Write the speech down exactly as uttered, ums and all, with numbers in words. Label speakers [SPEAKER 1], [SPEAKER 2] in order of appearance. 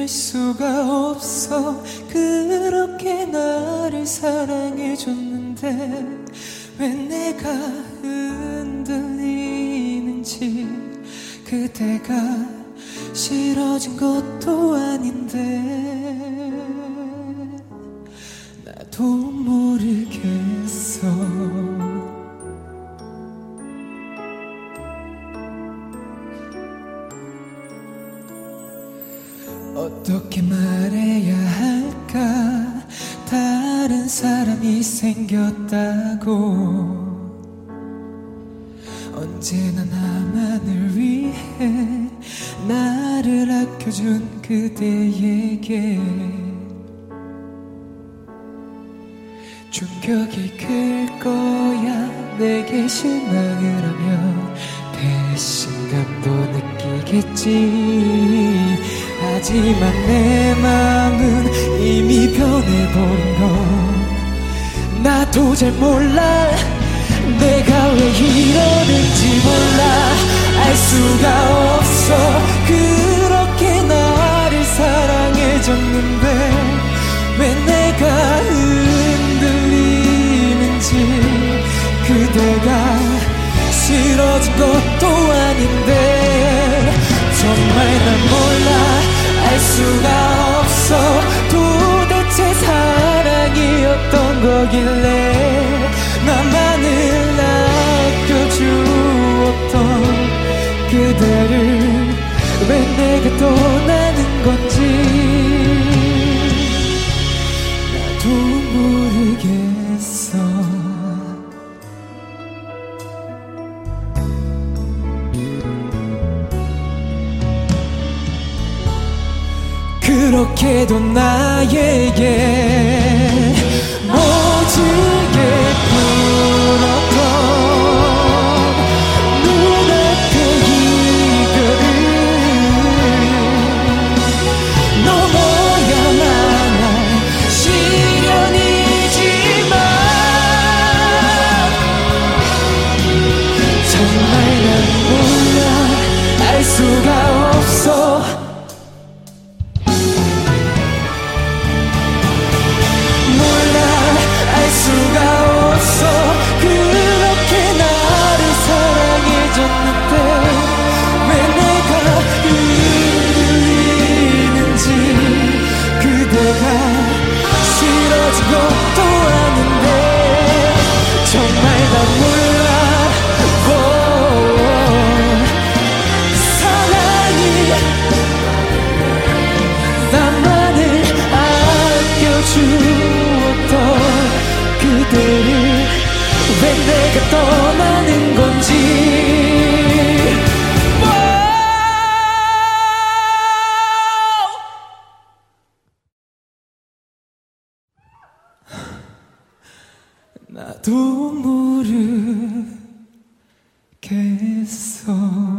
[SPEAKER 1] 수가 없어. 그렇게 나를 사랑해줬는데 왜 내가 흔들리는지. 그대가 싫어진 것도 아닌데 나도 모르겠어. 어떻게 말해야 할까. 다른 사람이 생겼다고. 언제나 나만을 위해 나를 아껴준 그대에게 충격이 클 거야. 내게 실망을 하면 배신감도 느끼겠지. 하지만 내 맘은 이미 변해버린 걸 나도 잘 몰라. 내가 왜 이러는지 몰라. 알 수가 없어. 그렇게 나를 사랑해줬는데 왜 내가 흔들리는지. 그대가 싫어진 것도 아닌데 정말 난 몰라. 알 수가 없어. 도대체 사랑이 어떤 거길래 나만을 아껴주었던 그대를 왜 내가 떠나는 건지 나도 모르겠어. 그렇게도 나에게 모지게 풀었던 눈앞의 이별을 넘어야만 할 시련이지만 정말 난 몰라. 알 수가 없어. 그렇게 나를 사랑해줬는데 왜 내가 흔들리는지. 그대가 싫어진 것도 아닌데 정말 난 몰라. 오, 사랑이 나만을 아껴주었던 그대를 왜 내가 떠나는 건지. 나도 모르겠어.